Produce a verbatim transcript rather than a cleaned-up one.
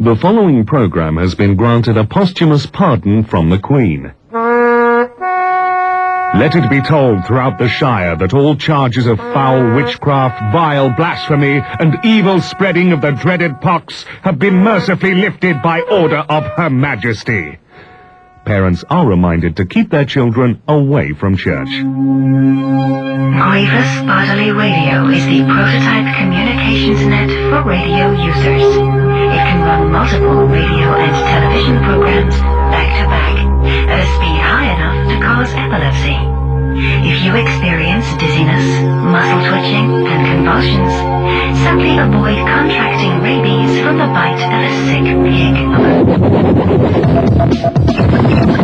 The following program has been granted a posthumous pardon from the Queen. Let it be told throughout the Shire that all charges of foul witchcraft, vile blasphemy, and evil spreading of the dreaded pox have been mercifully lifted by order of Her Majesty. Parents are reminded to keep their children away from church. Grievous Bodily Radio is the prototype communications net for radio users. It can run multiple radio and television programs back to back at a speed high enough to cause epilepsy. If you experience dizziness, muscle twitching, and convulsions, simply avoid contracting rabies from the bite of a sick pig.